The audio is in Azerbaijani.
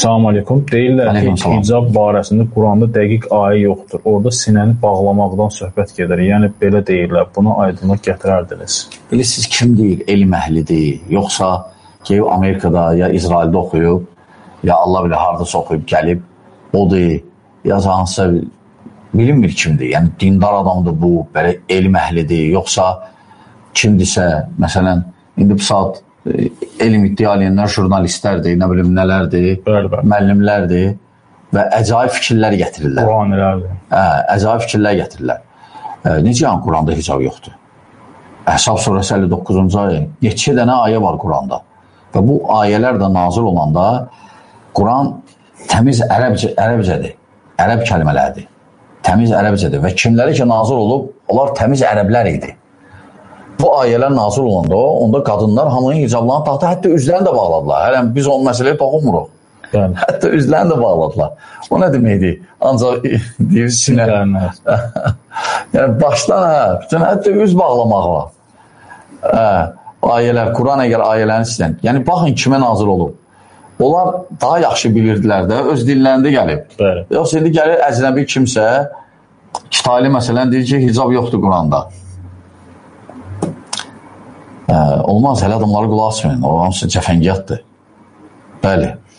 Salam aleykum. Deyirlər ki, hicab barəsində Quranda dəqiq ayə yoxdur. Orada sinəni bağlamaqdan söhbət gedir. Yəni, belə deyirlər. Buna aydınlıq gətirərdiniz. Bilirsiniz, kim deyir? Elm əhlidir. Yoxsa ki, Amerikada ya İsraildə oxuyub, ya Allah bilir haradasa oxuyub gəlib, odur, ya hansısa bilinmir kimdir. Yəni, dindar adamdır bu, belə elm əhlidir. Yoxsa kimdirsə, məsələn, indi bu saat elm iddia edənlər jurnalistlərdir, nə bilim nələrdir, müəllimlərdir və əcaib fikirlər gətirirlər. Quranilərdir. Əcaib fikirlər gətirirlər. Necə yəni Quranda hicab yoxdur? Əhzab surəsi 59-cu ayə. 7 dənə ayə var Quranda. Və bu ayələr də nazil olanda Quran təmiz ərəbcədir. Ərəb kəlmələrdir. Təmiz ərəbcədir və kimləri ki nazil olub, onlar təmiz ərəblər idi. Bu ayələr nazil olanda, onda qadınlar hamının hicablarını taxtı, hətta üzlərini də bağladılar. Hələm biz onun məsələyə baxmırıq. Yəni. Hətta üzlərini də bağladılar. O nə deməkdir? Ancaq deyir sinə. Yəni başdan bütün hətta üz bağlamaq var. Ayələr, Quran əgər ayələrini istəyən. Yəni baxın kimə nazil olub. Onlar daha yaxşı bilirdilər də, öz dillərində gəlib. Bəli. Yoxsa indi gəlir əcnəbi kimsə, kitaylı məsələn deyir ki, hicab yoxdur Quranda. Olmaz, hələ adamları qulaq asmayın. O hamısı cəfəngiyyatdır. Bəli.